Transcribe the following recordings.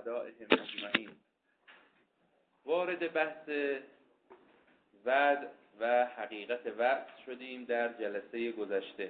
اعدائهم اجمعین. وارد بحث وعد و حقیقت وعد شدیم در جلسه گذشته.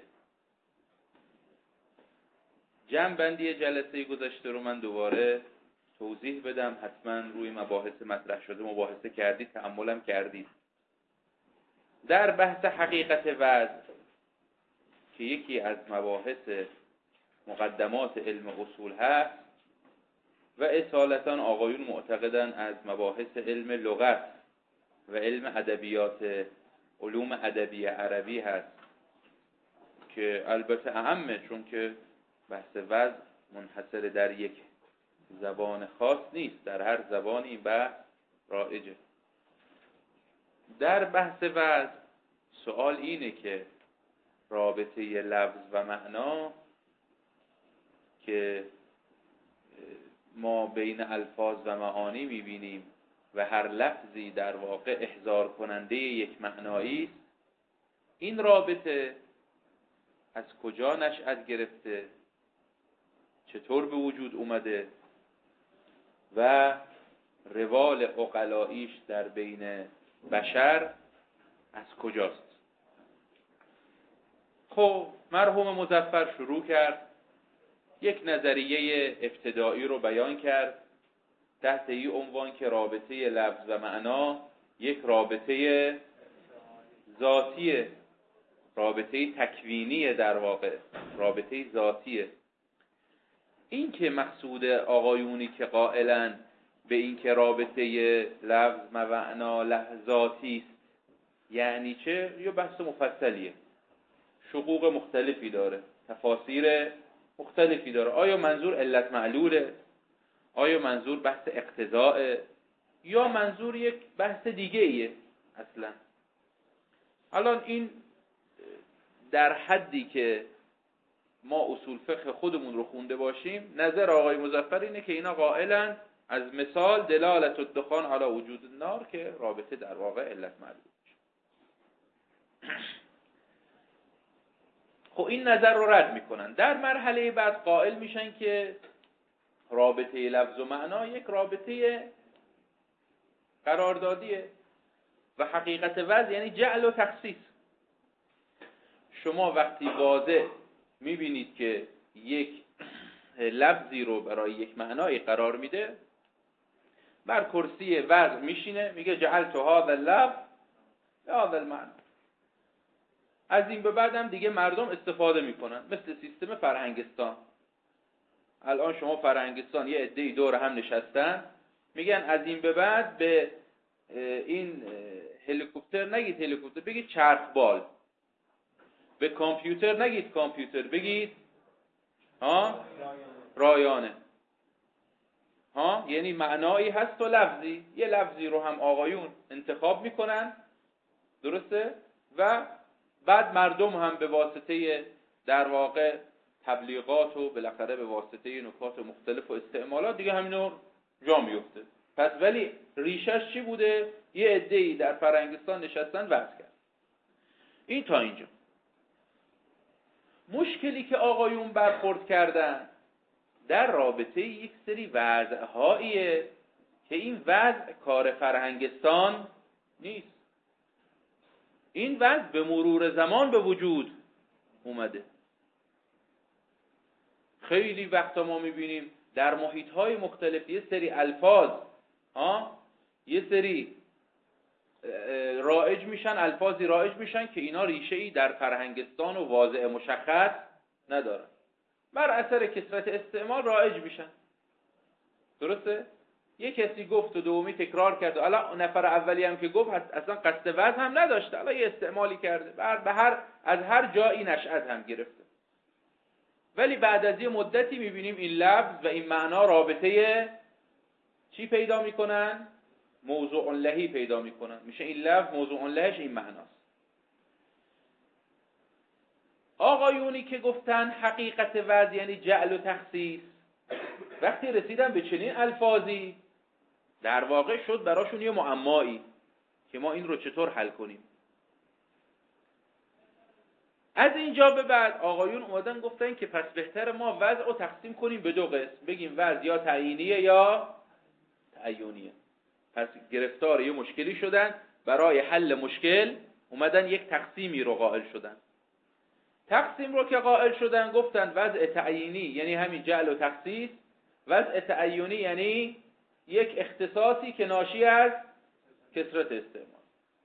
جمع بندی جلسه گذشته رو من دوباره توضیح بدم. حتما روی مباحث مطرح شده مباحثه کردید، تأملم کردید. در بحث حقیقت وعد که یکی از مباحث مقدمات علم اصول هست و اصالتاً آقایون معتقدن از مباحث علم لغت و علم ادبیات علوم ادبی عربی هست که البته اهمه، چون که بحث وضع منحصر در یک زبان خاص نیست، در هر زبانی این بحث رایجه. در بحث وضع سوال اینه که رابطه لفظ و معنا که ما بین الفاظ و معانی میبینیم و هر لفظی در واقع احضار کننده یک معنایی است، این رابطه از کجا نشأت گرفته، چطور به وجود اومده و روال عقلاییش در بین بشر از کجاست. خب مرحوم مظفر شروع کرد، یک نظریه ابتدایی رو بیان کرد تحت این عنوان که رابطه لفظ و معنا یک رابطه ذاتیه، رابطه تکوینیه، در واقع رابطه ذاتیه. این که مقصود آقایونی که قائلن به این که رابطه لفظ و معنا ذاتی است یعنی چه؟ یه بحث مفصلیه، شقوق مختلفی داره، تفاسیر مختلفی داره. آیا منظور علت معلوله؟ آیا منظور بحث اقتضاء؟ یا منظور یک بحث دیگه ایه اصلا؟ الان این در حدی که ما اصول فقه خودمون رو خونده باشیم، نظر آقای مظفر اینه که اینا قائلن از مثال دلالت الدخان علی وجود النار که رابطه در واقع علت معلول. خب این نظر رو رد میکنن. در مرحله بعد قائل میشن که رابطه لفظ و معنا یک رابطه قراردادیه و حقیقت وضع یعنی جعل و تخصیص. شما وقتی واضح میبینید که یک لفظی رو برای یک معنایی قرار میده، بر کرسی وضع میشینه میگه جعلت هذا اللفظ هذا المعنى. از این به بعد هم دیگه مردم استفاده میکنن، مثل سیستم فرهنگستان. الان شما فرهنگستان یه عده‌ای دور هم نشستن میگن از این به بعد به این هلیکوپتر نگید هلیکوپتر، بگید چرخبال. به کامپیوتر نگید کامپیوتر، بگید رایانه. یعنی معنایی هست و لفظی. یه لفظی رو هم آقایون انتخاب میکنن، درسته؟ و بعد مردم هم به واسطه در واقع تبلیغات و بالاخره به واسطه نکات مختلف و استعمالات دیگه همینو جا میفته. پس ولی ریشش چی بوده؟ یه عده‌ای در فرهنگستان نشستن وضع کرد. این تا اینجا. مشکلی که آقایون برخورد کردن در رابطه یک سری وضع‌هاییه که این وضع کار فرهنگستان نیست. این وضع به مرور زمان به وجود اومده. خیلی وقتا ما میبینیم در محیط‌های مختلف یه سری الفاظ یه سری رایج میشن، الفاظی رایج میشن که اینا ریشه‌ای در فرهنگستان و واضع مشخص ندارن، بر اثر کثرت استعمال رایج میشن. درسته؟ یه کسی گفت و دومی تکرار کرد، حالا نفر اولی هم که گفت اصلا قصد وضع هم نداشته، حالا یه استعمالی کرده، از هر جایی نشأت هم گرفته. ولی بعد از یه مدتی میبینیم این لفظ و این معنا رابطه چی پیدا میکنن؟ موضوع لهی پیدا میکنن. میشه این لفظ موضوع لهش این معناست. آقایونی که گفتن حقیقت وضع یعنی جعل و تخصیص، وقتی رسیدن به چنین الفاظی در واقع شد براشون یه معمایی که ما این رو چطور حل کنیم. از اینجا به بعد آقایون اومدن گفتن که پس بهتر ما وضع رو تقسیم کنیم به دو قسم، بگیم وضع یا تعیینیه یا تعیینیه. پس گرفتار یه مشکلی شدن، برای حل مشکل اومدن یک تقسیمی رو قائل شدن. تقسیم رو که قائل شدن گفتن وضع تعیینی یعنی همین جعل و تخصیص، وضع تعیینی یعنی یک اختصاصی که ناشی از کثرت استعمال.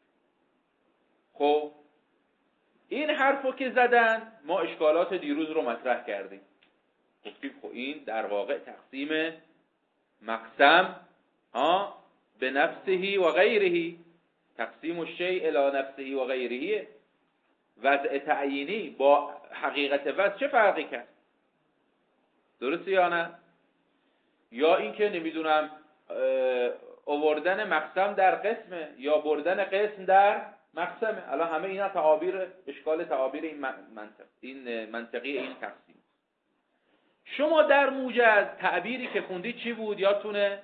خب این حرفو که زدن ما اشکالات دیروز رو مطرح کردیم، گفتیم خب این در واقع تقسیم مقسم به نفسه و غیره، تقسیم الشیء الی نفسه و غیره. وضع تعیینی با حقیقت وضع چه فرقی کرد؟ درسته یا نه؟ یا اینکه نمیدونم آوردن مقسم در قسمه یا بردن قسم در مقسمه. الان همه اینا تعابیر، اشکال تعابیر این منطقی این تقسیم. شما در موجز تعبیری که خوندید چی بود یادتونه؟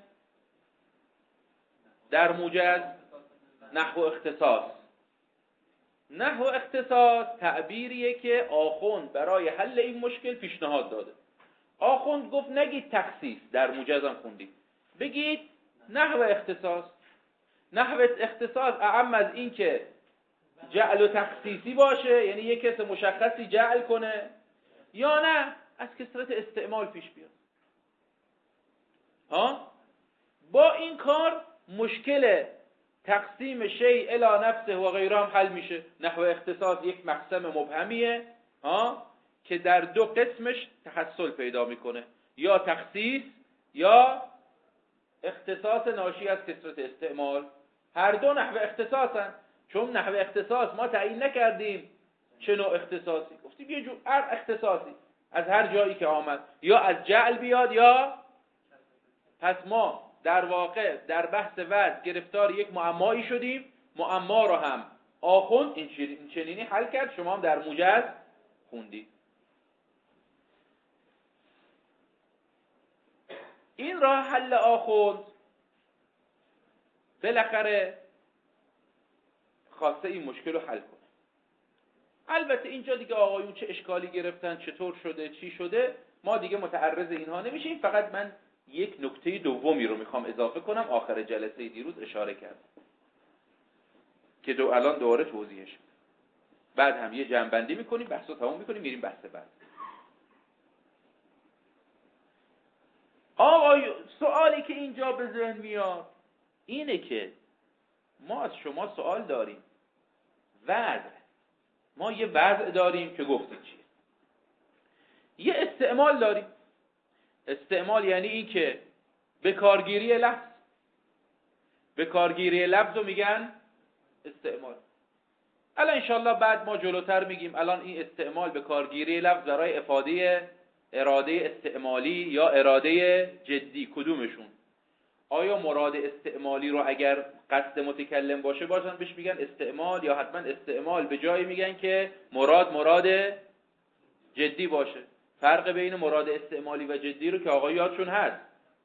در موجز نحو اختصاص. نحو اختصاص تعبیریه که آخوند برای حل این مشکل پیشنهاد داده. آخوند گفت نگید تخصیص، در موجزم خوندید، بگید نحو اختصاص. نحو اختصاص اعم از این که جعل و تخصیصی باشه، یعنی یک کس مشخصی جعل کنه، یا نه از کثرت استعمال پیش بیاد. با این کار مشکل تقسیم شیء الی نفسه و غیره هم حل میشه. نحو اختصاص یک مقسم مبهمیه که در دو قسمش تحصل پیدا میکنه، یا تخصیص یا اختصاص ناشی از کثرت استعمال. هر دو نحو اختصاصن، چون نحو اختصاص ما تعیین نکردیم چه نوع اختصاصی، گفتیم یه جور اختصاصی از هر جایی که آمد، یا از جعل بیاد یا. پس ما در واقع در بحث وضع گرفتار یک معمایی شدیم، معما رو هم آخوند این چنینی حل کرد، شما هم در موجز خوندید. این راه حل آخوند بالاخره خواسته این مشکل رو حل کنه. البته اینجا دیگه آقایون چه اشکالی گرفتن، چطور شده، چی شده، ما دیگه متعرض اینها نمیشیم. فقط من یک نکته دومی رو میخوام اضافه کنم، آخر جلسه دیروز اشاره کردم که الان دوباره توضیحش، بعد هم یه جمع‌بندی میکنیم، بحث رو تموم میکنیم، میریم بحث بعد. آقایون سوالی که اینجا به ذهن میاد اینه که ما از شما سوال داریم، وضع، ما یه وضع داریم که گفتید چیه، یه استعمال داریم. استعمال یعنی این که به کارگیری لفظ، به کارگیری لفظ رو میگن استعمال. الان انشالله بعد ما جلوتر میگیم الان این استعمال به کارگیری لفظ برای افاده اراده استعمالی یا اراده جدی کدومشون؟ آیا مراد استعمالی رو اگر قصد متکلم باشه باشن بهش میگن استعمال، یا حتما استعمال به جایی میگن که مراد جدی باشه؟ فرق بین مراد استعمالی و جدی رو که آقا یادشون هست،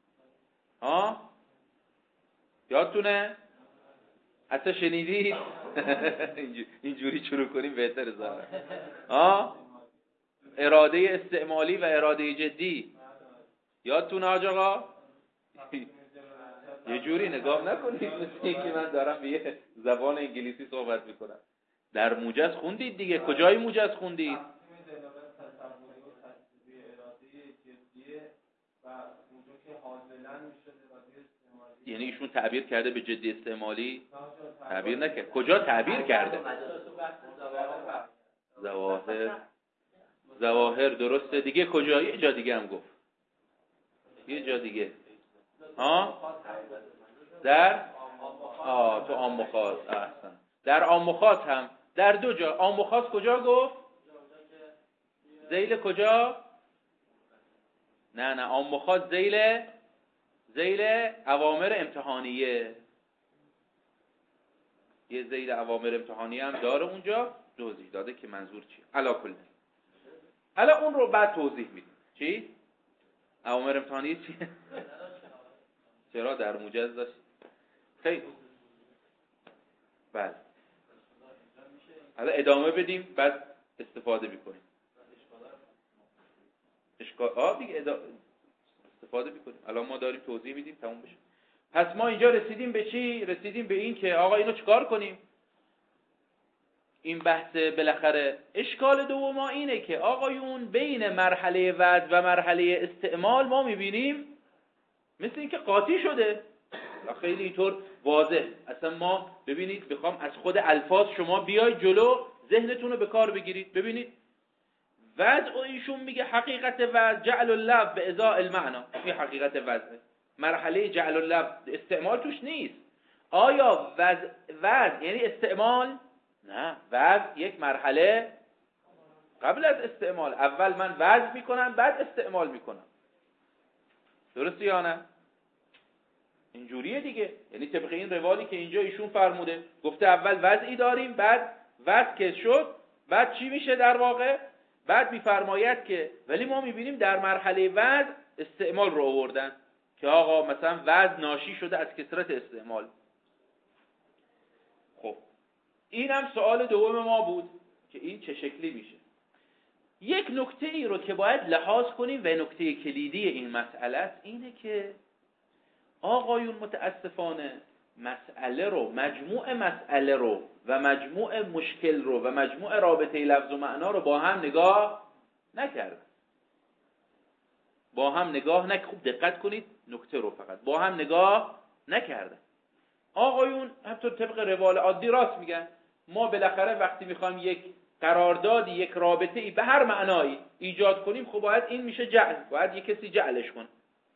یادتونه؟ حتی شنیدید؟ اینجوری شروع کنیم بهتره ظاهرا. اراده استعمالی و اراده جدی یادتونه حاج آقا؟ یه جوری نگاه نکنید مثل اینکه من دارم به یه زبان انگلیسی صحبت میکنم. در موجز خوندید دیگه، کجای موجز خوندید؟ یعنی ایشون تعبیر کرده به جدی استعمالی؟ تعبیر نکرد. کجا تعبیر کرده؟ ظواهر درسته دیگه. کجا؟ یه جا دیگه هم گفت، یه جا دیگه در تو عام و خاص. احسن. در عام و خاص هم در دو جا. عام و خاص کجا گفت؟ ذیل کجا؟ نه عام و خاص ذیل اوامر امتحانیه. یه ذیل اوامر امتحانیه هم داره اونجا، توضیح داده که منظور چیه. علاکل حالا اون رو بعد توضیح میدیم. چی؟ اوامر امتحانیه چیه؟ چرا در موجز داشت؟ خیلی بله. حالا ادامه بدیم بعد استفاده میکنیم. اشکال دیگه استفاده میکنیم. الان ما داریم توضیح میدیم تموم بشه. پس ما اینجا رسیدیم به چی؟ رسیدیم به این که آقا اینو چیکار کنیم؟ این بحث بالاخره اشکال دوم ما اینه که آقایون بین مرحله وضع و مرحله استعمال ما میبینیم مثل این که قاطی شده. خیلی اینطور واضح. اصلا ما ببینید بخوام از خود الفاظ شما بیاید جلو ذهنتون رو به کار بگیرید. ببینید وضع ایشون میگه حقیقت وضع جعل اللفظ به ازاء المعنی. این حقیقت وضع. مرحله جعل اللفظ استعمال توش نیست. آیا وضع یعنی استعمال؟ نه، وضع یک مرحله قبل از استعمال. اول من وضع میکنم بعد استعمال میکنم. درسته یا نه؟ اینجوریه دیگه. یعنی طبق این روالی که اینجا ایشون فرموده، گفته اول وضعی داریم، بعد وضع که شد، بعد چی میشه در واقع؟ بعد میفرماید که ولی ما میبینیم در مرحله وضع استعمال رو آوردن که آقا مثلا وضع ناشی شده از کثرت استعمال. خب این هم سوال دوم ما بود که این چه شکلی میشه. یک نکته ای رو که باید لحاظ کنیم و نکته کلیدی این مسئله است اینه که آقایون متاسفانه مسئله رو، مجموع مسئله رو و مجموع مشکل رو و مجموع رابطه لفظ و معنا رو با هم نگاه نکردن. با هم نگاه خوب دقت کنید نکته رو فقط. با هم نگاه نکردن. آقایون حتی طبق روال عادی راست میگن. ما بالاخره وقتی میخوایم یک قراردادی، یک رابطه‌ای به هر معنایی ایجاد کنیم، خب باید این میشه جعل، باید یک کسی جعلش کنه.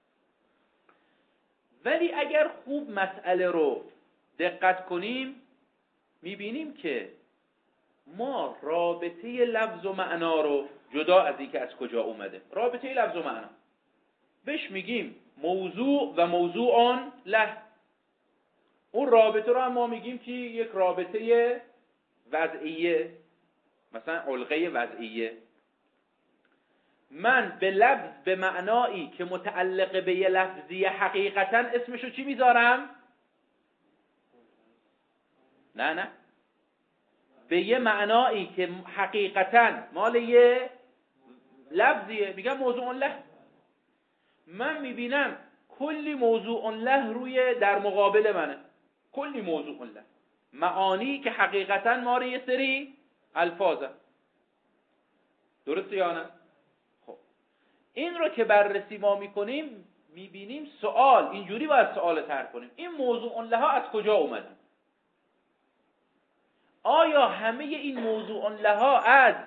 ولی اگر خوب مسئله رو دقت کنیم میبینیم که ما رابطه لفظ و معنا رو جدا از اینکه از کجا اومده، رابطه لفظ و معنا بهش میگیم موضوع و موضوع له. اون رابطه رو هم ما میگیم که یک رابطه وضعیه، مثلا علقه وضعیه. من به لفظ به معنایی که متعلق به یه لفظی حقیقتا اسمشو چی میذارم؟ نه به یه معنایی که حقیقتا مال یه لفظیه میگم موضوع له. من میبینم کلی موضوع له روی در مقابل منه، کلی موضوع له، معانی که حقیقتا ما رو یه سری الفاظه. درسته یا نه؟ خب این رو که بررسی ما میکنیم میبینیم سوال اینجوری باید سوال طرح کنیم. این موضوع له ها از کجا اومدن؟ آیا همه این موضوع له ها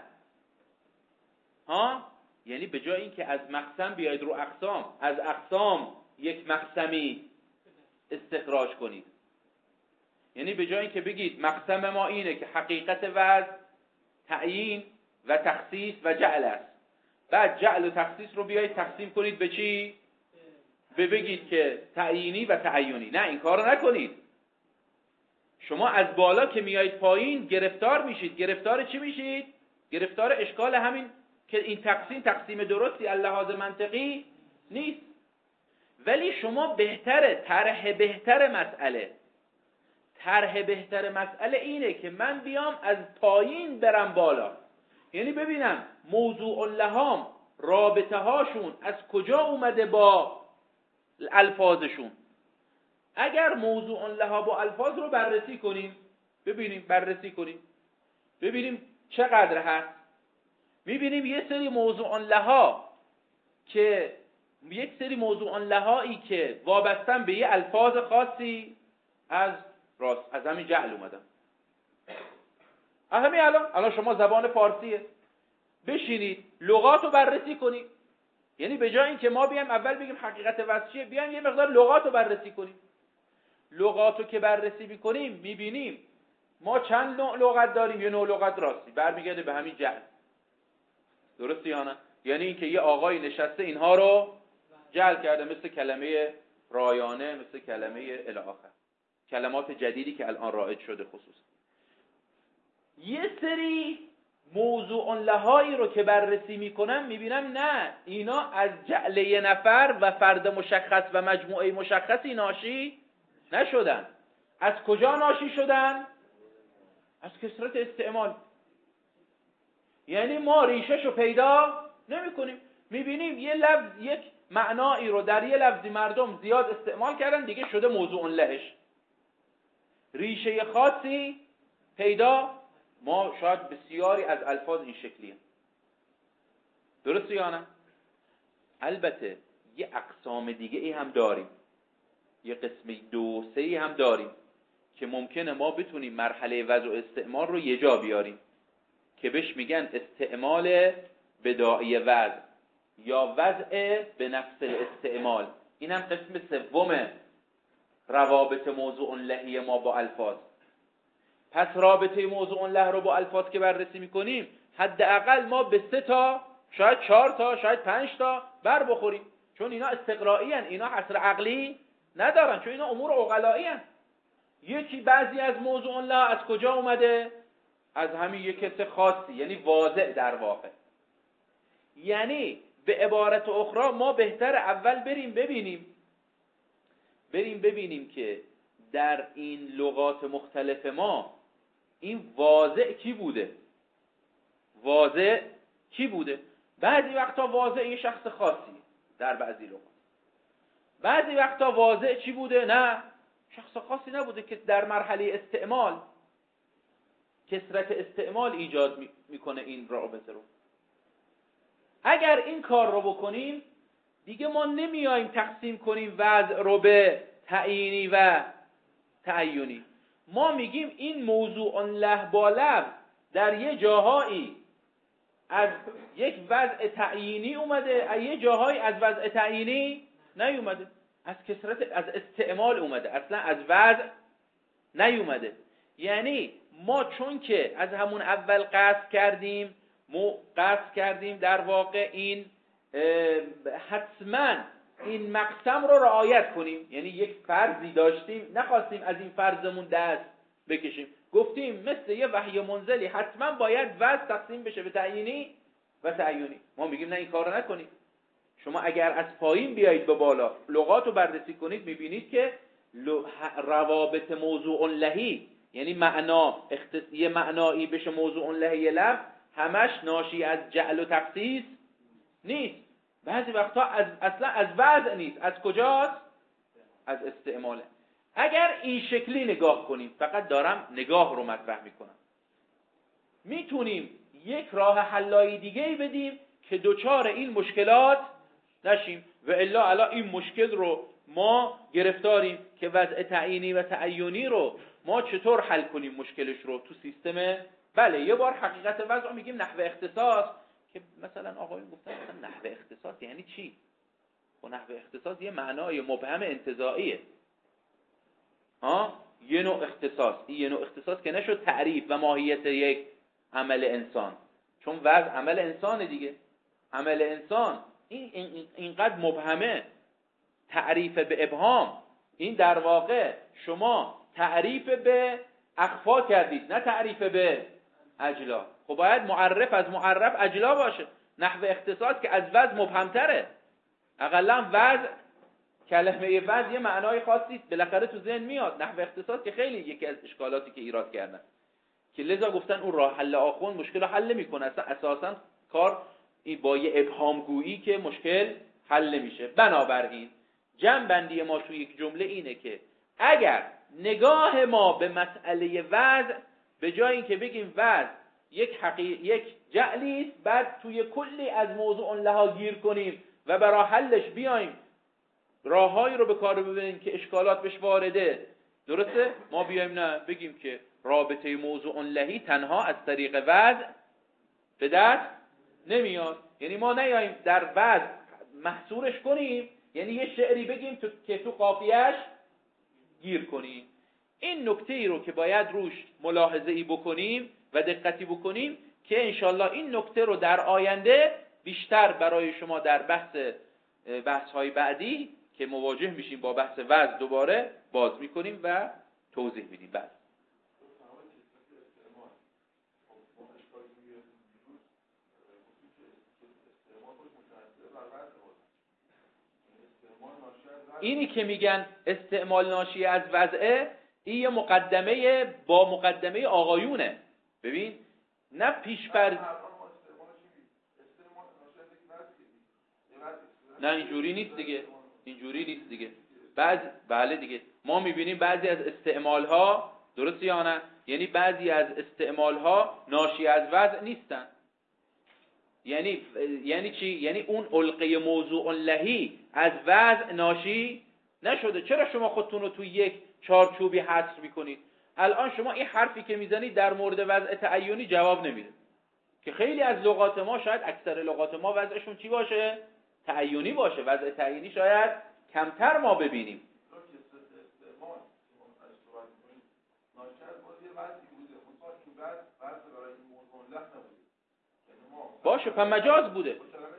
یعنی به جای اینکه از مقسم بیاید رو اقسام، از اقسام یک مقسمی استخراج کنید، یعنی به جای اینکه بگید مقسم ما اینه که حقیقت وضع تعیین و تخصیص و جعل است، بعد جعل و تخصیص رو بیایید تقسیم کنید به چی؟ بگید که تعیینی و تعیینی. نه، این کار رو نکنید. شما از بالا که میایید پایین گرفتار میشید. گرفتار چی میشید؟ گرفتار اشکال همین که این تقسیم درستی از لحاظ منطقی نیست. ولی شما طرح بهتر مسئله اینه که من بیام از پایین برم بالا، یعنی ببینم موضوع لهام رابطه هاشون از کجا اومده با الفاظشون. اگر موضوع لها با الفاظ رو بررسی کنیم ببینیم چقدر هست. میبینیم یک سری موضوع لهایی که وابستن به یه الفاظ خاصی از همین جعل اومدن. همین الان شما زبان فارسیه، بشینید لغات رو بررسی کنید. یعنی به جای اینکه ما بیایم اول بگیم حقیقت وضع چیه، بیایم یه مقدار لغات رو بررسی کنیم. لغات رو که بررسی میکنیم میبینیم ما چند نوع لغت داریم. یه نوع لغت راستی برمیگرده به همین جعل. درسته یا نه؟ یعنی اینکه یه آقای نشسته اینها رو جعل کرده، مثل کلمه رایانه، مثل کلمه الی آخر، کلمات جدیدی که الان رایج شده. خصوصا یه سری موضوع لهایی رو که بررسی میکنم میبینم نه، اینا از جعل یه نفر و فرد مشخص و مجموعه مشخصی ناشی نشدن. از کجا ناشی شدن؟ از کثرت استعمال. یعنی ما ریشه‌شو رو پیدا نمی کنیم. میبینیم یه لفظ یک معنایی رو در یه لفظی مردم زیاد استعمال کردن، دیگه شده موضوع لهش. ریشه خاصی پیدا، ما شاید بسیاری از الفاظ این شکلیه. درسته یا نه؟ البته یه اقسام دیگه ای هم داریم، یه قسم 2-3 هم داریم که ممکنه ما بتونیم مرحله وضع و استعمال رو یه جا بیاریم که بهش میگن استعمال بداعی وضع یا وضع به نفس الاستعمال. این هم قسم 3 روابط موضوع لهی ما با الفاظ. پس رابطه موضوع له رو با الفاظ که بررسی میکنیم، حداقل ما به 3 تا، شاید 4 تا، شاید 5 تا بر بخوریم، چون اینا استقرایی هن، اینا حصر عقلی ندارن، چون اینا امور عقلایی هن. یکی بعضی از موضوع له از کجا اومده؟ از همین یک کس خاصی، یعنی واضح در واقع. یعنی به عبارت اخرى ما بهتر اول بریم ببینیم که در این لغات مختلف ما این واضح کی بوده؟ بعضی وقتا واضح این شخص خاصی در بعضی لغات، بعضی وقتا واضح چی بوده؟ نه، شخص خاصی نبوده که در مرحله استعمال کثرت استعمال ایجاد میکنه این رابطه رو. اگر این کار رو بکنیم دیگه ما نمیاییم تقسیم کنیم وضع رو به تعیینی و تعینی. ما میگیم این موضوع له با لفظ در یه جاهایی از یک وضع تعیینی اومده، از یه جاهایی از وضع تعیینی نیومده، از کثرت از استعمال اومده، اصلا از وضع نیومده. یعنی ما چون که از همون اول قصد کردیم در واقع این حتما این مقسم رو رعایت کنیم، یعنی یک فرضی داشتیم، نخواستیم از این فرضمون دست بکشیم، گفتیم مثل یه وحی منزلی حتما باید وضع تقسیم بشه به تعیینی و تعیینی. ما میگیم نه، این کار رو نکنید. شما اگر از پایین بیایید به بالا لغات رو بررسی کنید، میبینید که روابط موضوع لهی، یعنی یه معنایی بشه موضوع لهی لفظ، همش ناشی از جعل و تخصیص نیست. بعضی وقتا اصلا از وضع نیست. از کجاست؟ از استعماله. اگر این شکلی نگاه کنیم، فقط دارم نگاه رو مطرح میکنم، میتونیم یک راه حلایی دیگه بدیم که دوچار این مشکلات نشیم. و الا الان این مشکل رو ما گرفتاریم که وضع تعیینی و تعینی رو ما چطور حل کنیم مشکلش رو تو سیستم. بله، یه بار حقیقت وضع میگیم نحوه اختصاص، که مثلا آقایون گفتن مثلا نحوه اختصاص یعنی چی؟ و نحوه اختصاص یه معنای مبهم انتزاعیه. یه نوع اختصاص، این یه نوع اختصاص که نشد تعریف و ماهیت یک عمل انسان، چون وضع عمل انسان دیگه. عمل انسان اینقدر مبهمه، تعریف به ابهام. این در واقع شما تعریف به اخفا کردید، نه تعریف به اجلا. خب باید معرف از معرف اجلا باشه. نحوه اختصاص که از وضع مبهمتره. اقلا وضع، کلمه وضع یه معنای خاصی بالاخره تو ذهن میاد. نحوه اختصاص که خیلی یکی از اشکالاتی که ایراد کردن، که لذا گفتن اون راه حل آخون مشکل رو حل میکنه. اساسا کار با یه ابهام گویی که مشکل حل نمیشه. بنابراین جمع ما توی یک جمله اینه که اگر نگاه ما به مسئله وضع، به جای اینکه بگیم وضع یک جعلی است، بعد توی کلی از موضوع لها گیر کنیم و برای حلش بیایم راههایی رو به کار ببریم که اشکالات بهش وارده، درسته؟ ما بیایم نه، بگیم که رابطه موضوع لهی تنها از طریق وضع به دست نمیاد. یعنی ما نیاییم در وضع محصورش کنیم، یعنی یه شعری بگیم که تو قافیه‌اش گیر کنیم. این نکته ای رو که باید روش ملاحظه ای بکنیم و دقتی بکنیم که انشالله این نکته رو در آینده بیشتر برای شما در بحث‌های بعدی که مواجه میشیم با بحث وضع دوباره باز میکنیم و توضیح میدیم. بعد اینی که میگن استعمال ناشی از وضعه، این یه مقدمه با مقدمه آقایونه. ببین، نه پیشفرض نه اینجوری نیست دیگه، اینجوری نیست دیگه. بله دیگه، ما میبینیم بعضی از استعمال ها، درست یا نه، یعنی بعضی از استعمال ها ناشی از وضع نیستن. یعنی چی؟ یعنی اون علقه موضوع لهی از وضع ناشی نشده. چرا شما خودتون رو توی یک چارچوبی حصر میکنید؟ الان شما این حرفی که میزنید در مورد وضع تعینی جواب نمیده، که خیلی از لغات ما، شاید اکثر لغات ما وضعشون چی باشه؟ تعینی باشه. وضع تعینی شاید کمتر ما ببینیم. باشه، پس مجاز بوده.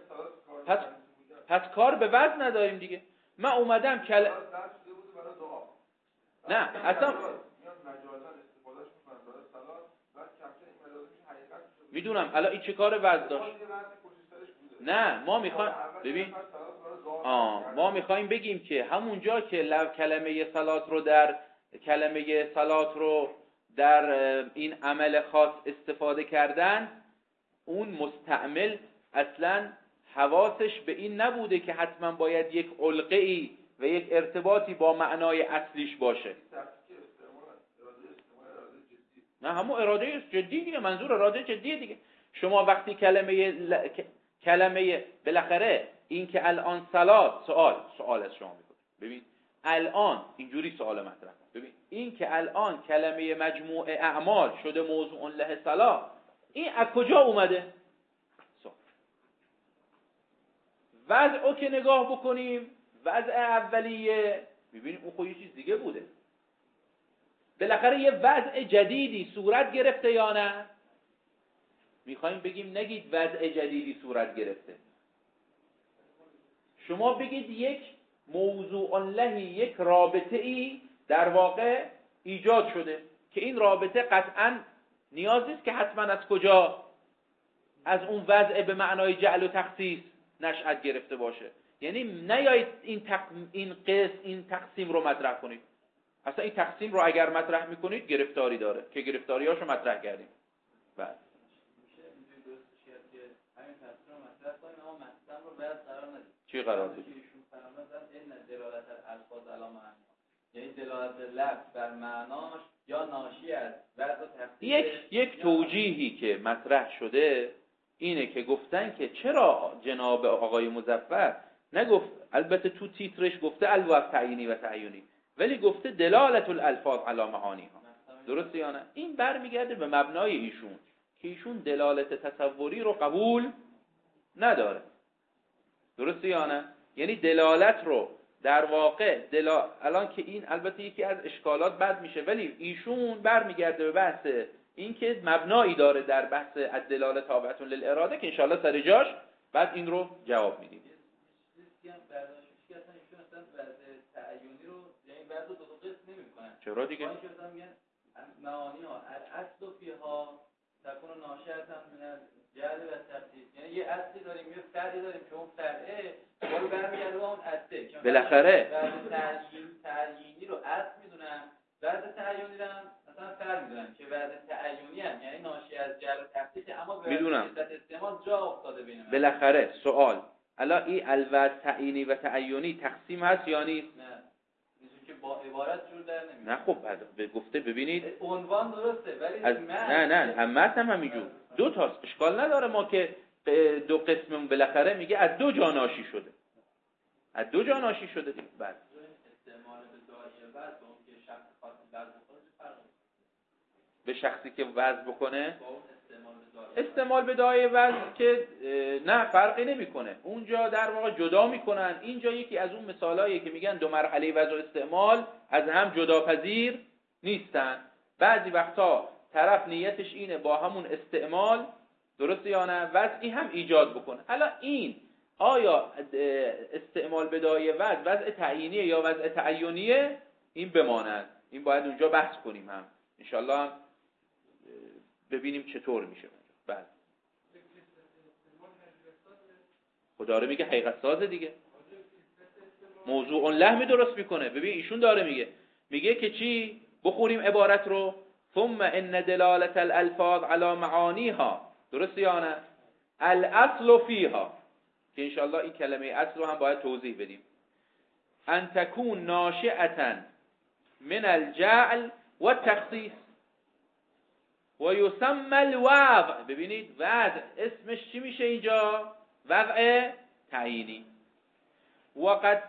پس کار به وضع نداریم دیگه. من اومدم نه اصلا میدونم الان این چه کار وضع داشت. نه ما میخوایم ببین ما میخوایم بگیم که همونجا که کلمه صلات رو در این عمل خاص استفاده کردن، اون مستعمل اصلا حواسش به این نبوده که حتما باید یک علقه‌ای و یک ارتباطی با معنای اصلیش باشه. نه همون اراده جدی دیگه، منظور اراده جدی دیگه. شما وقتی کلمه بالاخره این که الان صلات سوال از شما میکنه. ببین الان اینجوری سوال مطرح کن. ببین این که الان کلمه مجموع اعمال شده موضوع له صلات، این از کجا اومده؟ وضع که نگاه بکنیم، وضع اولیه میبینیم اون خود یه چیز دیگه بوده. بالاخره یه وضع جدیدی صورت گرفته یا نه؟ میخوایم بگیم نگید وضع جدیدی صورت گرفته. شما بگید یک موضوع لهی، یک رابطه ای در واقع ایجاد شده که این رابطه قطعاً نیاز نیست که حتما از کجا؟ از اون وضع به معنای جعل و تخصیص نشأت گرفته باشه. یعنی نیایید این تقسیم رو مطرح کنید. اصلا این تقسیم رو اگر مطرح میکنید گرفتاری داره که گرفتاریاشو مطرح کردیم. بله میشه اینجوری درستش کرد که همین تقسیم رو مطرح کنیم اما مقسم رو باید قرار ندید. چی قرار بدید؟ ایشون فرمودن ان دلالت الالفاظ علی معنا، یعنی دلالت لفظ بر معناش یا ناشی از وضع و تخصیص. یک توجیهی که مطرح شده اینه که گفتن که چرا جناب آقای مظفر نگفت، البته تو تیترش گفته الوضع تعیینی و تعیینی، ولی گفته دلالت الالفاظ علی معانیها. درسته یا نه؟ این برمیگرده به مبنای ایشون که ایشون دلالت تصوری رو قبول نداره. درسته یا نه؟ یعنی دلالت رو در واقع الان که این البته یکی از اشکالات بد میشه، ولی ایشون برمیگرده به بحث این که مبنایی داره در بحث الدلاله تابعه للاراده که انشاءالله سر جاش بعد این رو جواب میدیم. چرا دیگه؟ معانی ها الاصل فیها تكون ناشئة من الجهل و التخصیص، یعنی یه اصلی داریم یه فرعی داریم که اون فرعه بالا برمیگرده به اون اصله. بالاخره تعیینی رو اصل میدونن، بعد تعیینی رو مثلا فرع میدونن که بعد تعیینی هم یعنی ناشی از جهل و تخصیص، اما به واسطه استعمال جا افتاده بین من. بالاخره سوال الان این الوضع تعیینی و تعیینی تقسیم هست یا نیست؟ نه که با عبارت جور در نمیاد. نه خب گفته ببینید عنوان درسته ولی نه همت هم همینجور دو تاست. اشکال نداره ما که دو قسممون بالاخره میگه از دو جا ناشی شده، از دو جا ناشی شده دیگه. بعد استعمال به دایره بعد اون که شخص خاص وضع بکنه فرق به شخصی که وضع بکنه استعمال به دایره وضع که نه فرقی نمیکنه. اونجا در واقع جدا میکنن. اینجا یکی از اون مثالایی که میگن دو مرحله وضع و استعمال از هم جداپذیر نیستن. بعضی وقتا طرف نیتش اینه با همون استعمال، درسته یا نه، وضعی هم ایجاد بکنه. الان این آیا استعمال به دایره وضع تعیینیه یا وضع تعینیه؟ این بماند. این باید اونجا بحث کنیم هم انشالله ببینیم چطور میشه. بعد خدا داره میگه حقیقت سازه دیگه، موضوع لحمی درست میکنه. ببین ایشون داره میگه که چی؟ بخوریم عبارت رو ثم ان دلالت الالفاظ علی معانیها، درست یا نه؟ الاصل فیها، که انشاءالله این کلمه اصل رو هم باید توضیح بدیم. ان تکون ناشئة من الجعل و التخصیص و یسمى الوضع. ببینید وضع اسمش چی میشه اینجا؟ وضع تعیینی. و قد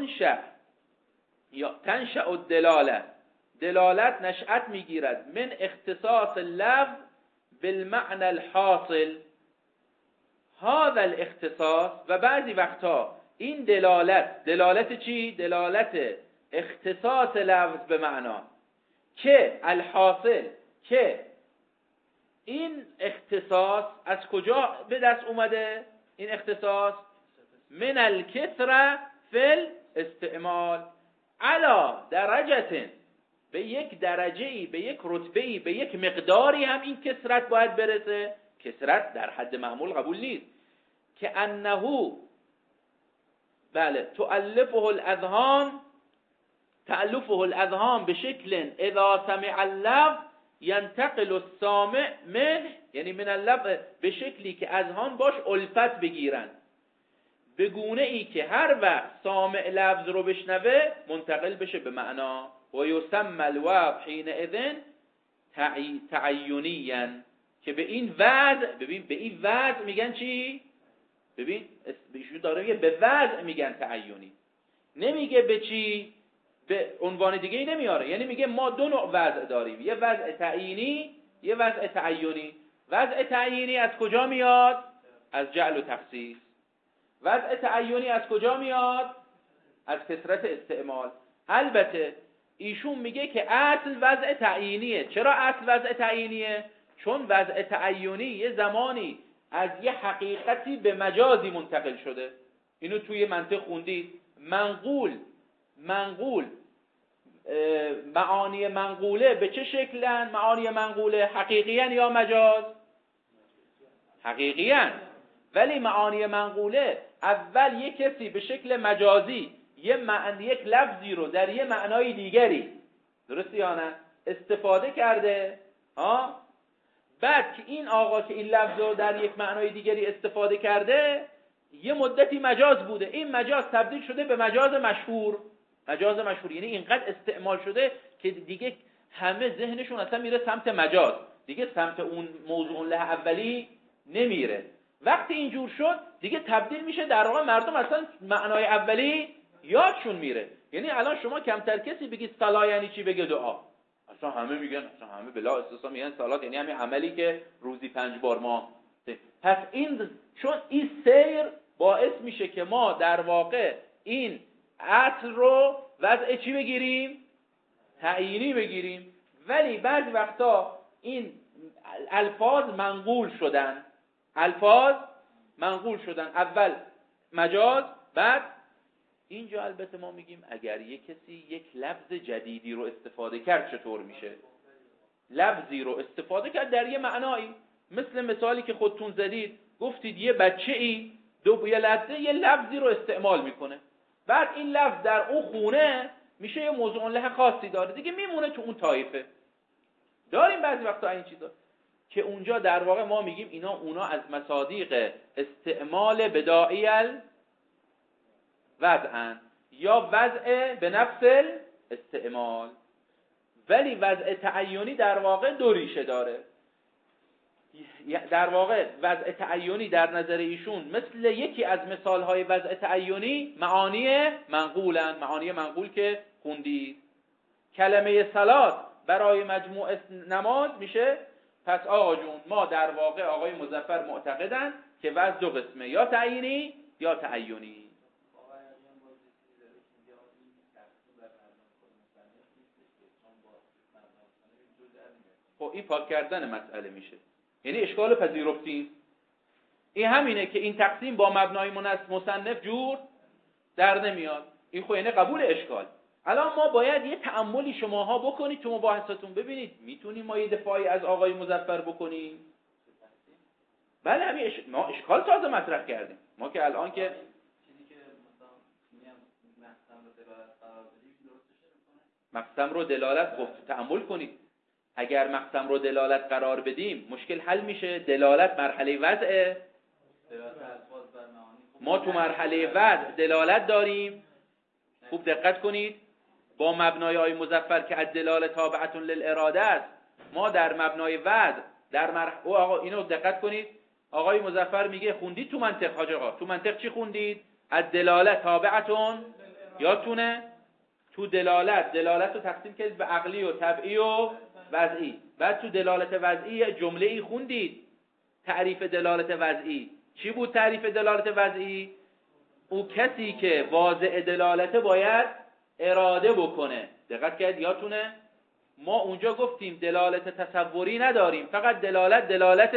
تنشأ الدلاله، دلالت نشأت میگیرد من اختصاص اللفظ بالمعنى الحاصل. هذا الاختصاص، و بعضی وقتا این دلالت چی؟ دلالت اختصاص لفظ به معنا که الحاصل، که این اختصاص از کجا به دست اومده؟ این اختصاص من الکثرة فی الاستعمال علی درجة، به یک درجه‌ای، به یک رتبه‌ای، به یک مقداری هم این کثرت باید برسه. کثرت در حد معمول قبول نیست. که انه تألفه الاذهان بشکل اذا سمع اللفظ ینتقل السامع منه، یعنی من اللفظ، به شکلی که اذهان باش الفت بگیرن، به گونه ای که هر وقت سامع لفظ رو بشنوه منتقل بشه به معنا. و یسمى الوضع حینئذ تعینیاً، که به این وضع، ببین به این وضع میگن چی؟ ببین ایشون داره میگه به وضع میگن تعینی، نمیگه به چی؟ به عنوان دیگه ای نمیاره. یعنی میگه ما دو نوع وضع داریم، یه وضع تعیینی، یه وضع تعینی. وضع تعیینی از کجا میاد؟ از جعل و تخصیص. وضع تعینی از کجا میاد؟ از کثرت استعمال. البته ایشون میگه که اصل وضع تعیینیه. چرا اصل وضع تعیینیه؟ چون وضع تعینی یه زمانی از یه حقیقتی به مجازی منتقل شده. اینو توی منطق خوندید. منقول معانی منقوله به چه شکلن؟ معانی منقوله حقیقیان یا مجاز؟ حقیقیان. ولی معانی منقوله اول یک کسی به شکل مجازی یک لفظی رو در یه معنای دیگری، درسته یا نه، استفاده کرده. بعد که این آقا که این لفظ رو در یک معنای دیگری استفاده کرده، یه مدتی مجاز بوده، این مجاز تبدیل شده به مجاز مشهور. مجاز مشهور یعنی اینقدر استعمال شده که دیگه همه ذهنشون اصلا میره سمت مجاز، دیگه سمت اون موضوع له اولی نمیره. وقتی اینجور شد دیگه تبدیل میشه در واقع مردم اصلا معنای اولی یادشون میره. یعنی الان شما کمتر کسی بگید صلا یعنی چی بگه دعا، اصلا همه میگن، اصلا همه بلا استثنا میگن صلات یعنی همین عملی که روزی 5 بار ما. پس این چون این سیر باعث میشه که ما در واقع این اصل رو وضع چی بگیریم؟ تعیینی بگیریم. ولی بعضی وقتا این الفاظ منقول شدن، اول مجاز، بعد اینجا البته ما میگیم اگر یک کسی یک لفظ جدیدی رو استفاده کرد چطور میشه؟ لفظی رو استفاده کرد در یه معنایی، مثل مثالی که خودتون زدید، گفتید یه بچه‌ای یه لفظی رو استعمال میکنه، بعد این لفظ در اون خونه میشه یه موضوع له خاصی داره، دیگه میمونه تو اون طایفه. داریم بعضی وقتا این چیزا که اونجا در واقع ما میگیم اونا از مصادیق استعمال بداعی وضعن یا وضع به نفس استعمال. ولی وضع تعینی در واقع دو ریشه داره. در واقع وضع تعینی در نظر ایشون مثل یکی از مثالهای وضع تعینی معانی منقولن، معانی منقول که خوندید. کلمه صلات برای مجموع نماز میشه. پس آقا جون ما در واقع آقای مظفر معتقدن که وضع دو قسمه، یا تعیینی یا تعینی. خب این پاک کردن مسئله میشه، یعنی اشکال پذیرفتیم. این همینه که این تقسیم با مبنای مصنف جور در نمیاد. این خب یعنی قبول اشکال. الان ما باید یه تأملی شماها بکنید تو مباحثتون، ببینید میتونیم ما یه دفاعی از آقای مظفر بکنیم. بله همین ما اشکال تازه مطرح کردیم. ما که الان که چیزی که مثلا میگم مقسم رو دلالت قرار بدیم درستش نمی‌کنه. مقسم رو دلالت گفت تأمل کنید. اگر مقسم رو دلالت قرار بدیم مشکل حل میشه. دلالت مرحله وضعه. دلالت الفاظ بر معانی. ما تو مرحله وضع دلالت داریم. خوب دقت کنید، با مبنای آقای مظفر که الدلاله تابعه للاراده است، ما در مبنای وضع آقا اینو دقت کنید، آقای مظفر میگه خوندید تو منطق، حاج آقا تو منطق چی خوندید؟ الدلاله تابعه، یادتونه تو دلالت رو تقسیم کردید به عقلی و طبعی و وضعی. بعد تو دلالت وضعی جمله ای خوندید، تعریف دلالت وضعی چی بود؟ تعریف دلالت وضعی او کسی که واضع دلالت باید اراده بکنه. دقت کرد یادتونه ما اونجا گفتیم دلالت تصوری نداریم، فقط دلالت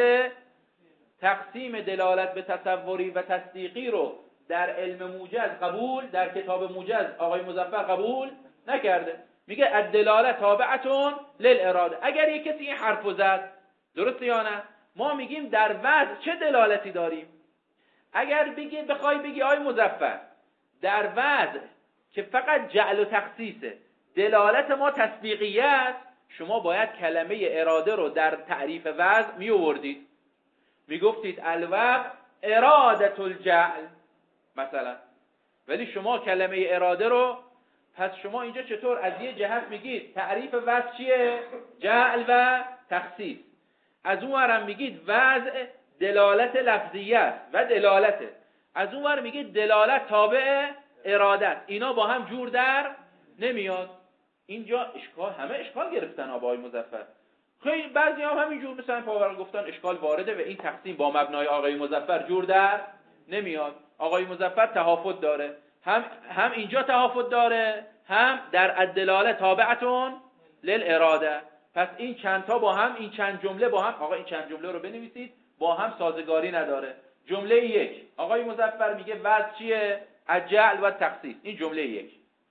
تقسیم دلالت به تصوری و تصدیقی رو در علم موجز قبول، در کتاب موجز آقای مظفر قبول نکرده. میگه الدلاله تابعه للاراده. اگر یک کسی این حرفو زد، درسته یا نه؟ ما میگیم در وضع چه دلالتی داریم؟ اگر بخوای بگی آقای مظفر در وضع که فقط جعل و تخصیصه، دلالت ما تصدیقیه است، شما باید کلمه اراده رو در تعریف وضع می آوردید، میگفتید الوضع اراده الجعل مثلا. ولی شما کلمه اراده رو، پس شما اینجا چطور از یه جهت میگید تعریف وضع چیه؟ جعل و تخصیص. از اون ورم میگید وضع دلالت لفظیه است و دلالته. از اون ور میگید دلالت تابع اراده است. اینا با هم جور در نمیاد. اینجا همه اشکال گرفتن آقای مظفر. خیلی بعضی هم همینجور مثلا پاور گفتن اشکال وارده و این تقسیم با مبنای آقای مظفر جور در نمیاد. آقای مظفر تهافت داره، هم اینجا تهافت داره، هم در الدلاله تابعه للاراده. پس این چند تا با هم، این چند جمله با هم، آقا این چند جمله رو بنویسید، با هم سازگاری نداره. جمله یک آقای مظفر میگه وضع چیه؟ الجعل و تخصیص. این جمله یک،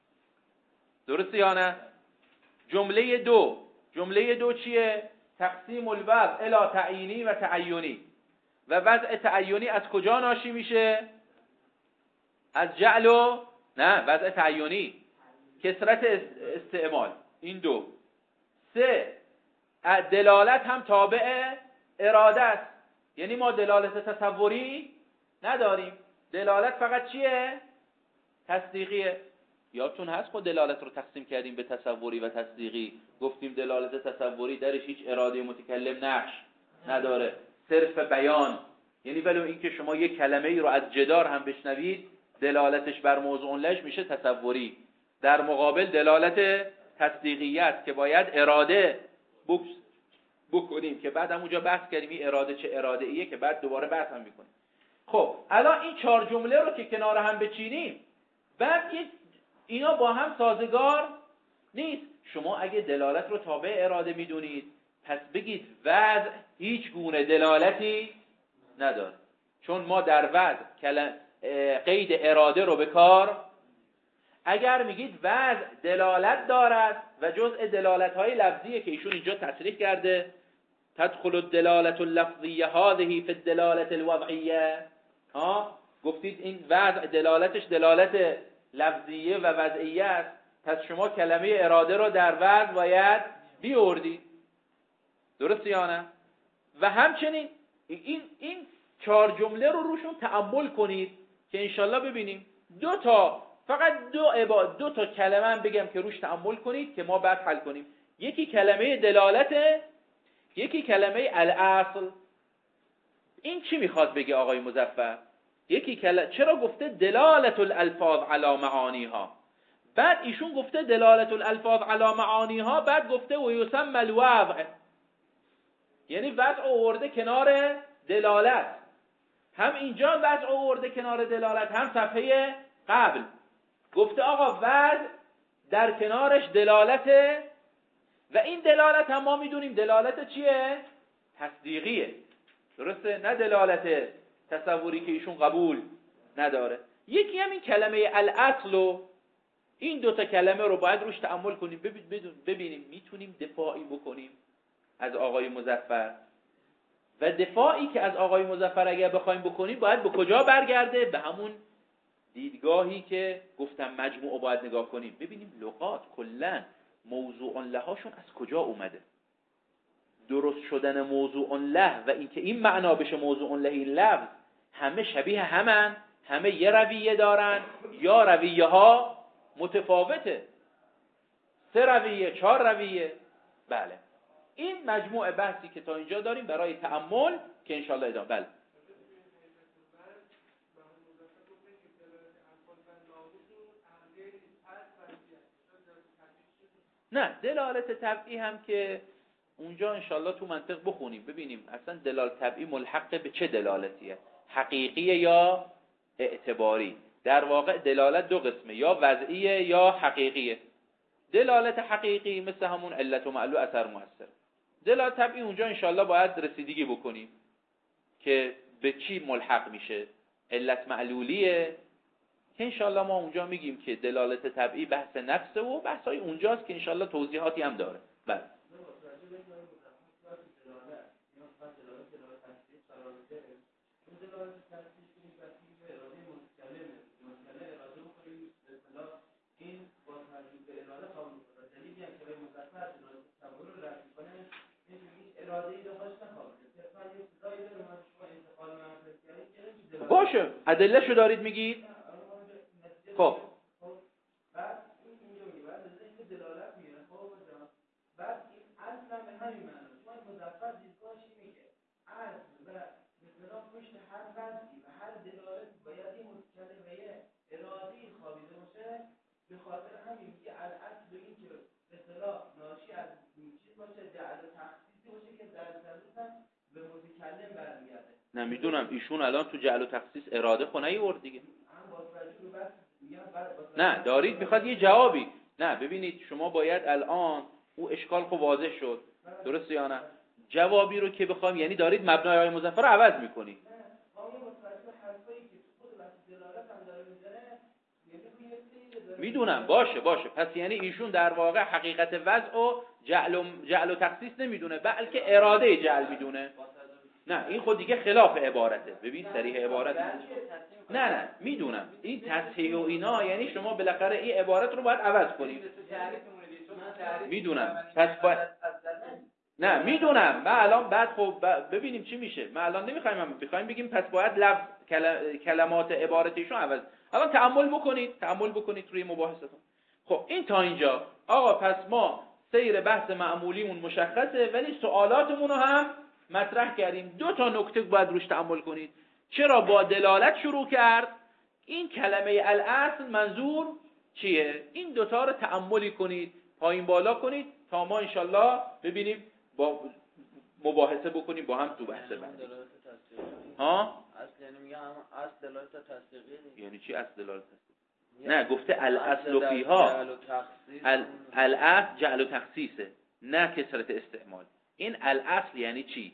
درسته یا نه؟ جمله دو چیه؟ تقسیم الوضع الی تعیینی و تعینی. و وضع تعینی از کجا ناشی میشه؟ از جعل و نه، وضع تعینی کثرت استعمال. این دو. سه، دلالت هم تابع اراده است، یعنی ما دلالت تصوری نداریم، دلالت فقط چیه؟ تصدیقیه. یادتون هست ما دلالت رو تقسیم کردیم به تصوری و تصدیقی، گفتیم دلالت تصوری درش هیچ اراده متکلم نقش نداره، صرف بیان، یعنی ولو اینکه شما یک کلمه ای رو از جدار هم بشنوید دلالتش بر موضوع لش میشه تصوری. در مقابل دلالت تصدیقیه است که باید اراده بکنیم که بعد هم اونجا بحث کردیم این اراده چه اراده ایه که بعد دوباره بحث هم میکنیم. خب الان این 4 جمله رو که کنار هم بچینیم، بعد اینا با هم سازگار نیست. شما اگه دلالت رو تابع اراده میدونید، پس بگید وضع هیچ گونه دلالتی نداره، چون ما در وضع قید اراده رو به کار. اگر میگید وضع دلالت دارد و جزء دلالت‌های لفظیه که ایشون اینجا تصریح کرده، تدخل الدلالة اللفظیه هذه فی الدلالة الوضعیه، گفتید این وضع دلالتش دلالت لفظیه و وضعیه است، پس شما کلمه اراده رو در وضع باید بیاوردید، درسته یا نه؟ و همچنین این 4 جمله رو روشون تأمل کنید که انشالله ببینیم فقط دو تا کلمه هم بگم که روش تأمل کنید که ما بعد حل کنیم. یکی کلمه دلالته، یکی کلمه الاصل. این چی میخواد بگه آقای مظفر؟ چرا گفته دلالت الالفاظ علی معانیها، بعد ایشون گفته دلالت الالفاظ علی معانیها، بعد گفته و یسمى الوضع، یعنی وضع آورده کنار دلالت، هم اینجا وضع آورده کنار دلالت، هم صفحه قبل گفته آقا وضع در کنارش دلالته و این دلالت هم ما میدونیم دلالت چیه؟ تصدیقیه، درسته؟ نه دلالت تصوری که ایشون قبول نداره. یکی هم این کلمه الاصل و این 2 تا کلمه رو باید روش تأمل کنیم، ببینیم میتونیم دفاعی بکنیم از آقای مظفر، و دفاعی که از آقای مظفر اگر بخوایم بکنیم باید به کجا برگرده؟ به همون دیدگاهی که گفتم مجموعه باید نگاه کنیم، ببینیم لغات کلا موضوع لهاشون از کجا اومده، درست شدن موضوع له و اینکه این معنا بشه موضوع له این لفظ همه شبیه همن، همه یه رویه دارن یا رویه ها متفاوته، 3 رویه 4 رویه. بله این مجموعه بحثی که تا اینجا داریم برای تأمل که انشاءالله ادامه. بله نه دلالت طبعی هم که اونجا انشالله تو منطق بخونیم ببینیم اصلا دلالت طبعی ملحق به چه دلالتیه، حقیقیه یا اعتباری. در واقع دلالت 2 قسمه، یا وضعیه یا حقیقیه. دلالت حقیقی مثل همون علت و معلول اثر مؤثر. دلالت طبعی اونجا انشالله باید رسیدگی بکنیم که به چی ملحق میشه، علت معلولیه که انشالله ما اونجا میگیم که دلالت طبعی بحث نفسه و بحثای اونجاست که انشالله توضیحاتی هم داره. بله باشه ادله شو دارید میگید. خب بعد اینجا میگه بعد از این دلالت میگه خب بعد این اصلا به همین معنی شما مظفر دیدگاهش میگه اصل و مثلا پشت هر وضعی و هر دلالت باید این متکلم و یه ارادی خوابیده باشه. به خاطر همین میگه الاصل به این که مثلا ناشی از چیز باشه جعل تخصیصی باشه که در تخصیص هم به متکلم برمیگرده. نمیدونم ایشون الان تو جعل و تخصیص اراده خونه نیورد دیگه. نه دارید میخواد یه جوابی. نه ببینید شما باید الان او اشکال خب واضح شد درسته یا نه؟ جوابی رو که بخوام یعنی دارید مبنای آقای مظفر رو عوض میکنید. میدونم باشه پس یعنی ایشون در واقع حقیقت وضع و جعل و تخصیص نمیدونه بلکه اراده جعل میدونه. نه این خود دیگه خلاف عبارته. ببین صریح عبارت نه میدونم این تصحیح و اینا یعنی شما بالاخره این عبارت رو باید عوض کنید. میدونم پس باید نه میدونم من الان بعد خب ببینیم چی میشه. من الان نمیخوایم بگیم پس باید لفظ کلمات عبارتیشون عوض. الان تأمل بکنید روی مباحثتون. خب این تا اینجا آقا پس ما سیر بحث معمولیمون مشخصه ولی سوالاتمون رو هم مطرح کردیم. 2 تا نکته باید روش تأمل کنید. چرا با دلالت شروع کرد؟ این کلمه الاصل منظور چیه؟ این 2 تا رو تأملی کنید، پایین بالا کنید تا ما انشالله ببینیم با مباحثه بکنیم با هم تو بحث بعد. ها؟ اصل یعنی میگه هم اصل دلالت تصدیقی. یعنی چی اصل دلالت تصدیقی؟ نه گفته الاصل فیها الاصل جعل و تخصیصه نه کثرت استعمال. این الاصل یعنی چی؟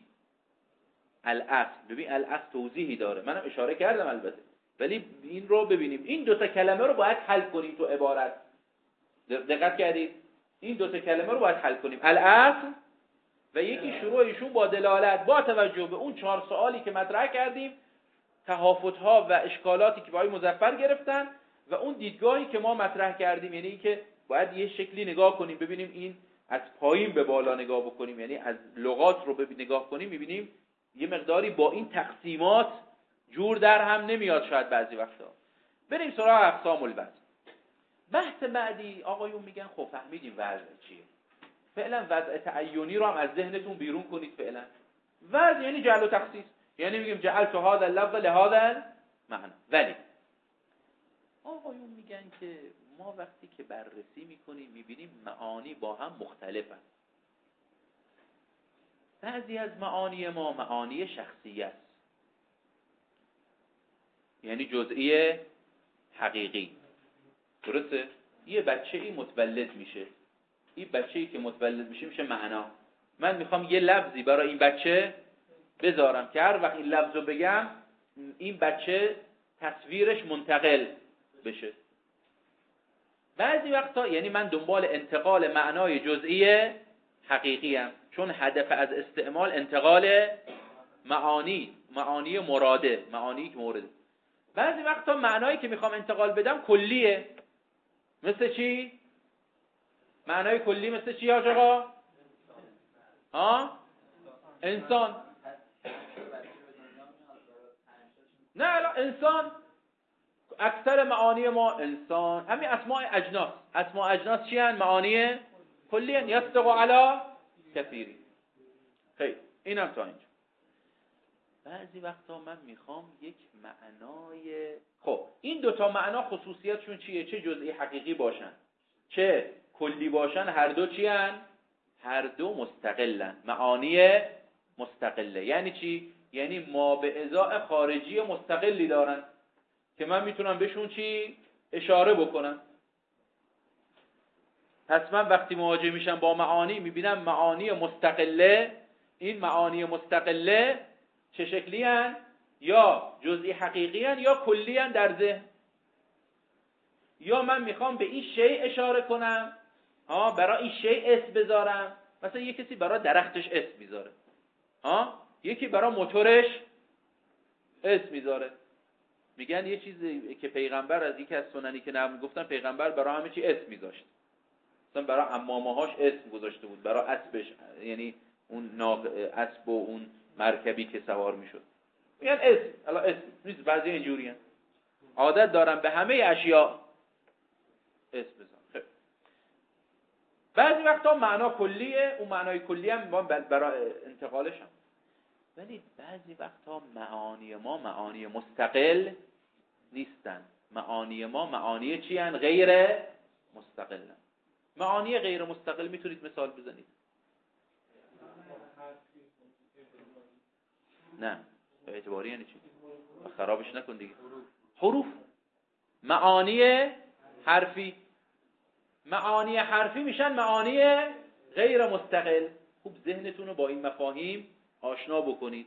الاصل ببین الاصل توضیحی داره منم اشاره کردم البته ولی این رو ببینیم. این 2 تا کلمه رو باید حل کنیم تو عبارت. دقت کردید؟ این 2 تا کلمه رو باید حل کنیم. الاصل و یکی شروعشون با دلالت با توجه به اون 4 سوالی که مطرح کردیم، تهافت‌ها و اشکالاتی که با آقای مظفر گرفتن و اون دیدگاهی که ما مطرح کردیم، یعنی اینکه باید یه شکلی نگاه کنیم ببینیم این از پایین به بالا نگاه بکنیم، یعنی از لغات رو نگاه کنیم می‌بینیم یه مقداری با این تقسیمات جور در هم نمیاد شاید بعضی وقتا. بریم سراغ اقسام الوضع. بحث بعدی آقایون میگن خب فهمیدیم وضع چیه. فعلا وضع تعینی رو هم از ذهنتون بیرون کنید. فعلا وضع یعنی جعل و تخصیص، یعنی میگیم جعلت هذا اللفظ لهذا معنی. ولی آقایون میگن که ما وقتی که بررسی میکنیم میبینیم معانی با هم مختلفن. بعضی از معانی ما معانی شخصی است، یعنی جزئی حقیقی. درسته؟ یه بچه‌ای متولد میشه، این بچه‌ای که متولد میشه معنا. من میخوام یه لفظی برای این بچه بذارم که هر وقت این لفظ رو بگم این بچه تصویرش منتقل بشه. بعضی وقتا یعنی من دنبال انتقال معنای جزئی حقیقی ام، چون هدف از استعمال انتقال معانی مراده، معانی که مورده. بعضی وقتا معنایی که میخوام انتقال بدم کلیه. مثل چی؟ معنای کلی مثل چی حاج آقا؟ انسان. نه الان انسان اکثر معانی ما انسان، همین اسماء اجناس چی هن؟ معانی کلی هن. یصدق علی کثیری. خیلی اینم تا اینجا. بعضی وقتا من میخوام یک معنای، خب این دوتا معنا خصوصیتشون چیه؟ چه جزئی حقیقی باشن چه کلی باشن، هر دو چی هن؟ هر دو مستقلن. معانی مستقله یعنی چی؟ یعنی ما به ازای خارجی مستقلی دارن که من میتونم بهشون چی؟ اشاره بکنم. پس من وقتی مواجه میشم با معانی میبینم معانی مستقله، این معانی مستقله چه شکلی هن؟ یا جزئی حقیقی هن یا کلی هن در ذهن. یا من میخوام به این شیء اشاره کنم، برای این شیء اسم بذارم. مثلا یک کسی برای درختش اسم میذاره، یکی برای موتورش اسم میذاره. میگن یه چیزی که پیغمبر از یکی از سننی که نقل گفتن پیغمبر برای همه چی اسم میذاشت. مثلا برای عمامه‌هاش اسم گذاشته بود، برای اسبش، یعنی اون اسب و اون مرکبی که سوار میشد. میگن اسم. الان اسم نیست، بعضی اینجوریه عادت دارن به همه اشیاء اسم بزنن. خب بعضی وقتا معنا کلیه، اون معنای کلی هم برای انتقالش هم. ولی بعضی وقتا معانی ما معانی مستقل نیستن. معانی ما معانی چی هن؟ غیر مستقلن. معانی غیر مستقل میتونید مثال بزنید؟ نه اعتباری یعنی چی؟ خرابش نکن دیگه. حروف. معانی حرفی. معانی حرفی میشن معانی غیر مستقل. خوب ذهنتون رو با این مفاهیم آشنا بکنید.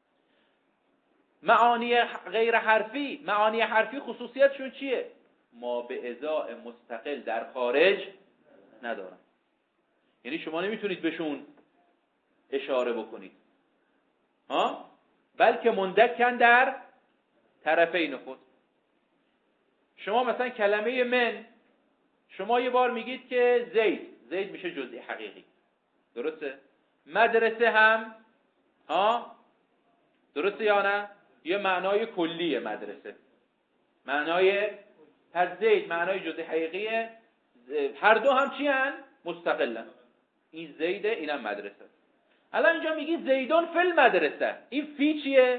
معانی غیر حرفی، معانی حرفی خصوصیتشون چیه؟ ما به ازای مستقل در خارج ندارن. یعنی شما نمیتونید بهشون اشاره بکنید، بلکه مندکن در طرفین خود. شما مثلا کلمه من، شما یه بار میگید که زید میشه جزئی حقیقی، درسته؟ مدرسه هم درسته یا نه؟ یه معنای کلیه مدرسه، معنای پس زید معنای جزئی حقیقیه. هر دو هم چی هن؟ مستقلن. این زیده، اینم مدرسه. الان اینجا میگی زیدون فی المدرسه، این فی چیه؟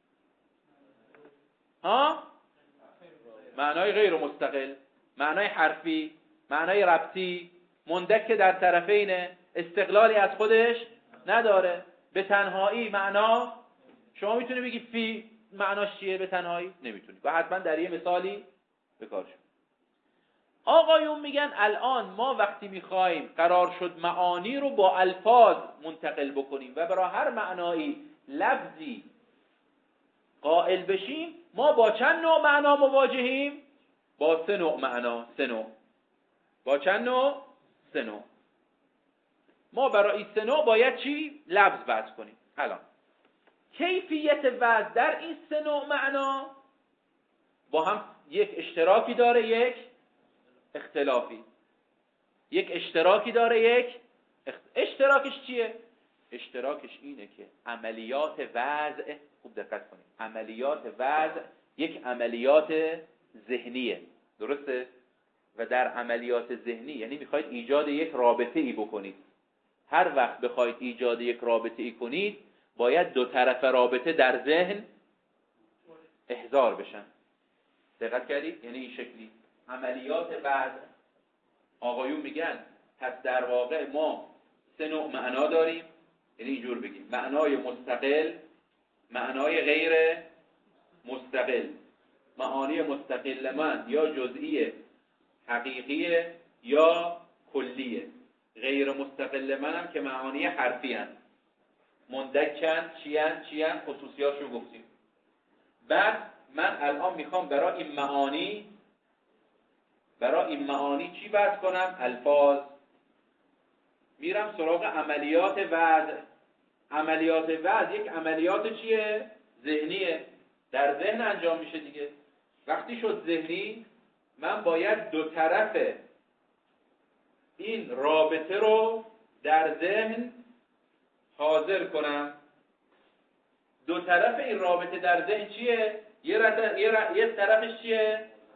معنای غیر مستقل، معنای حرفی، معنای ربطی، مندک در طرفینه، استقلالی از خودش نداره. به تنهایی معنا، شما میتونی بگی فی معناش چیه به تنهایی؟ نمیتونی، و حتما در یه مثالی بکار شد. آقایون میگن الان ما وقتی میخوایم قرار شد معانی رو با الفاظ منتقل بکنیم و برای هر معنایی لفظی قائل بشیم، ما با چند نوع معنا مواجهیم؟ با 3 نوع معنا. 3 نوع. با چند نوع؟ 3 نوع. ما برای این 3 نوع باید چی؟ لفظ وضع کنیم. الان کیفیت وضع در این 3 نوع معنا با هم یک اشتراکی داره، یک اختلافی. یک اشتراکی داره، یک اشتراکش چیه؟ اشتراکش اینه که عملیات وضع، خوب دقت کنید، عملیات وضع یک عملیات ذهنیه، درسته؟ و در عملیات ذهنی یعنی میخواید ایجاد یک رابطه ای بکنید. هر وقت بخواید ایجاد یک رابطه ای کنید باید 2 طرف رابطه در ذهن احضار بشن. دقت کردید؟ یعنی این شکلی عملیات وضع. آقایون میگن پس در واقع ما 3 نوع معنا داریم، یعنی اینجور بگیم معنای مستقل، معنای غیر مستقل. معانی مستقل من یا جزئی حقیقیه یا کلیه. غیر مستقل منم که معانی حرفی هست، مندکن چی هست خصوصیاتشو گفتیم. بعد من الان میخوام برای این معانی چی وضع کنم؟ الفاظ. میرم سراغ عملیات وضع. عملیات وضع یک عملیات چیه؟ ذهنیه، در ذهن انجام میشه دیگه. وقتی شد ذهنی، من باید 2 طرف این رابطه رو در ذهن حاضر کنم. 2 طرف این رابطه در ذهن چیه؟ یه طرفش چیه؟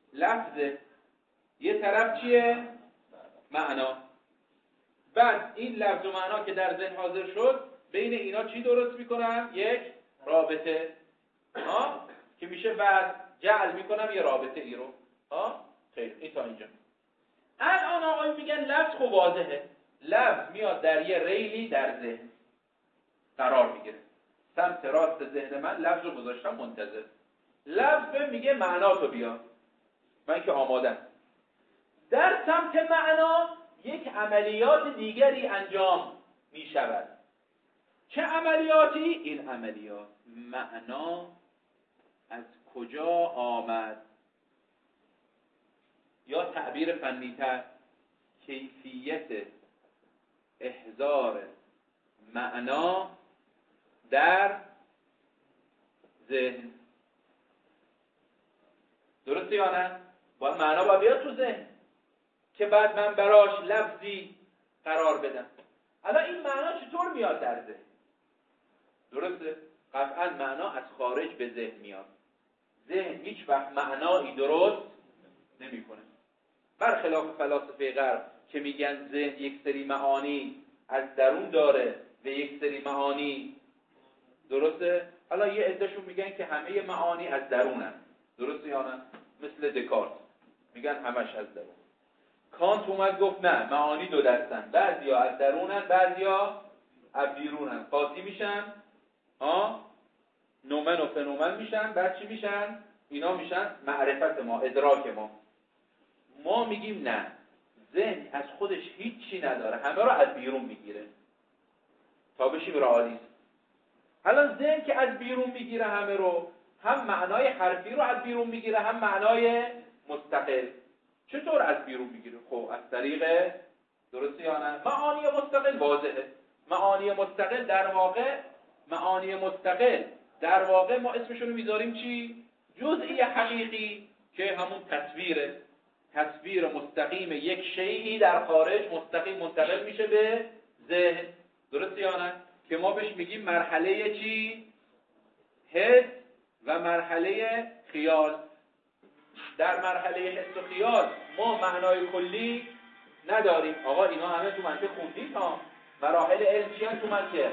لفظه، یه طرف چیه؟ معنا. بعد این لفظ و معنا که در ذهن حاضر شد، بین اینا چی درست میکنم؟ یک رابطه که میشه بعد جعل میکنم یه رابطه ای رو. خیلی این تا اینجا. الان آقای میگن لفظ خب واضحه، لفظ میاد در یه ریلی در ذهن قرار میگیره، سمت راست ذهن من لفظ رو گذاشتم منتظر. لفظ به میگه معنا تو بیا، من که آمادم. در سمت معنا یک عملیات دیگری انجام میشود. چه عملیاتی؟ این عملیات معنا از کجا آمد، یا تعبیر فنی‌تر کیفیت احضار معنا در ذهن. درسته یا نه؟ معنا باید بیاد تو ذهن که بعد من براش لفظی قرار بدم. الان این معنا چطور میاد در ذهن؟ درسته؟ قطعا معنا از خارج به ذهن میاد. ذهن هیچ وقت معنایی درست نمیکنه. برخلاف فلاسفه غرب که میگن ذهن یک سری معانی از درون داره و یک سری معانی، درسته؟ حالا یه عده‌شون میگن که همه معانی از درونن. درسته یا نه؟ مثل دکارت میگن همش از درون. کانت اومد گفت نه، معانی دو دستن، بعضیا از درونن بعضیا از بیرونن. قاطی میشن، نومن و فنومن میشن، بعد چی میشن؟ اینا میشن معرفت ما، ادراک ما. ما میگیم نه، ذهن از خودش هیچی نداره، همه رو از بیرون میگیره تا بشیم رئالیست. الان ذهن که از بیرون میگیره همه رو، هم معنای حرفی رو از بیرون میگیره، هم معنای مستقل. چطور از بیرون میگیره؟ خب از طریق، درسته یا نه؟ معانی مستقل واضحه. معانی مستقل در واقع ما اسمشون رو میذاریم چی؟ جزئی حقیقی که همون تصویره. تصویر مستقیم یک شیئی در خارج مستقیم منتقل میشه به ذهن. درسته یا نه؟ که ما بهش میگیم مرحله چی؟ حس و مرحله خیال. در مرحله حس و خیال ما معنای کلی نداریم. آقا اینا همه تو منطق خوندید ها. مراحل علم چی هست تو منطق؟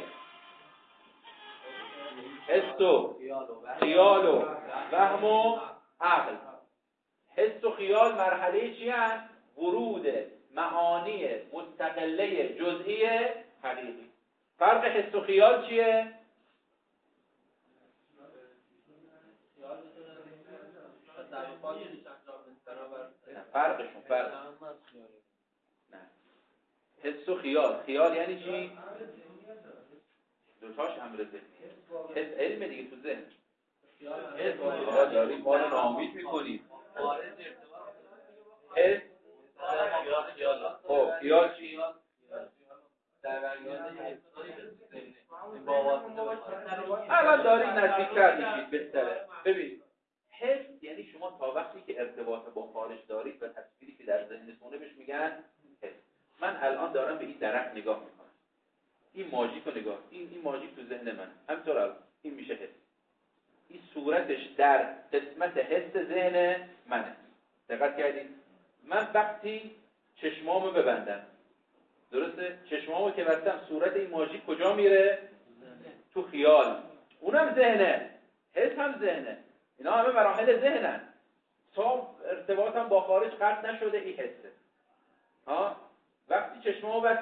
حس و خیال و فهم و عقل. حس و خیال مرحله چی هست؟ ورود معانی مستقله جزئی حقیقی. فرق حس و خیال چیه؟ فرق نه. حس و خیال یعنی چی؟ دوتاش امر ذهن. حس علم دیگه تو ذهن. حس دارید ما رو ناامید میکنید. حس خیال چی؟ الان دارید نزدیک‌تر میشید بهتره. ببینید حس یعنی شما تا وقتی که ارتباط با خارج دارید و تصویری که در ذهنتونه بهش میگن حس. من الان دارم به این درخت نگاه میکنم، این ماژیک رو نگاه، این ماژیک تو ذهن من، همینطور الان این میشه حس. این صورتش در قسمت حس ذهن منه. دقت کردید؟ من وقتی چشمامو ببندم، درسته؟ چشمامو که بستم صورت این ماژیک کجا میره؟ تو خیال. اونم ذهنه، حس هم ذهنه. اینا همه مراحل ذهنن. تا ارتباطم با خارج قطع نشده این حسه. وقتی چشمامو